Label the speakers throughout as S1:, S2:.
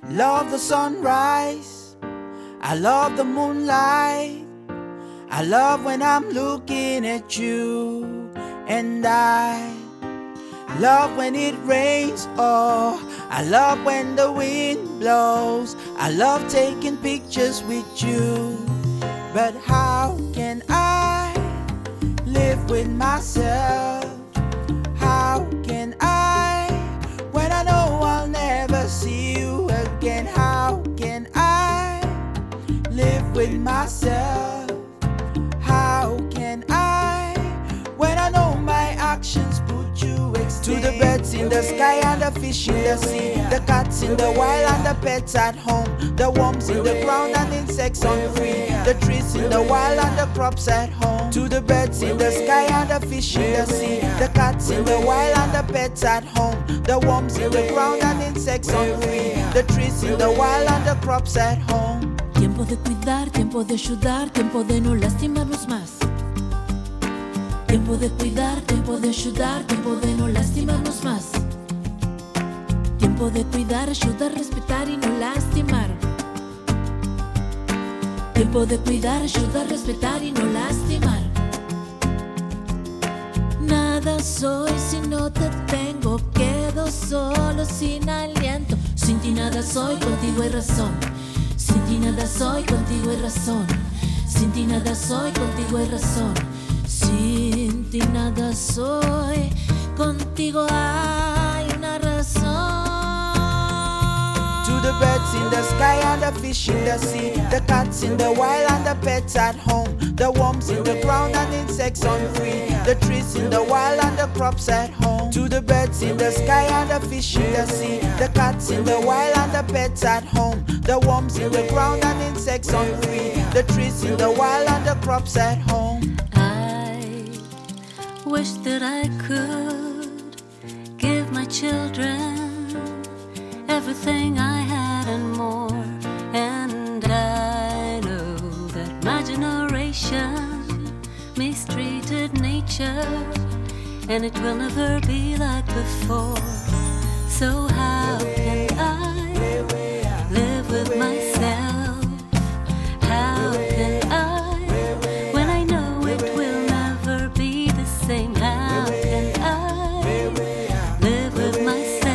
S1: Love the sunrise, I love the moonlight, I love when I'm looking at you. And I love when it rains, oh, I love when the wind blows, I love taking pictures with you. But how can I live with myself? How can I, when I know I'll never see you again? How can I live with myself? How can I, when I know my actions put you extinct? To the birds in the sky and the fish in the sea, the cats in the wild and the pets at home, the worms in the ground and insects on free, the trees in the wild and the crops at home. To the birds in the sky and the fish in the sea, the cats in the wild and the pets at home, the worms in the ground and insects on free, the trees in the wild and the crops at home.
S2: Tiempo de cuidar, tiempo de ayudar, tiempo de no lastimarnos más. Tiempo de cuidar, tiempo de ayudar, tiempo de no lastimarnos más. Tiempo de cuidar, ayudar, respetar y no lastimar. Tiempo de cuidar, ayudar, respetar y no lastimar. Nada soy si no te tengo, quedo solo sin aliento. Sin ti nada soy, contigo hay razón. Sin ti nada soy, contigo hay razón. Sin ti nada soy, contigo hay razón. Sin ti nada soy, contigo hay una razón.
S1: To the birds in the sky and the fish in the sea, the cats in the wild and the pets at home, the worms in the ground and insects on free, the trees in the wild and the crops at home. To the birds in the sky and the fish in the sea, the cats in the wild and the pets at home, the worms in the ground and insects on free, the trees in the wild and the crops at home.
S3: I wish that I could give my children everything I had and more. And I know that my generation mistreated nature, and it will never be like before. So how can I live with myself? How can I, when I know it will never be the same? How can I live with myself?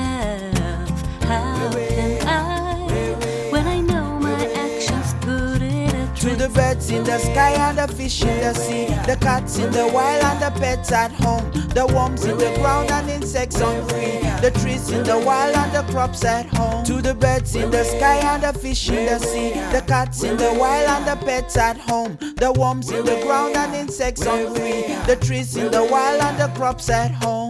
S3: How can I, when I know my actions put it at
S1: To the birds in the sky and the fish in the sea, the cats in the wild and the pets at home, the worms in the ground and insects on free, the trees in the wild and the crops at home. To the birds in the sky and the fish in the sea, the cats in the wild and the pets at home, the worms in the ground and insects on free, the trees in the wild and the crops at home.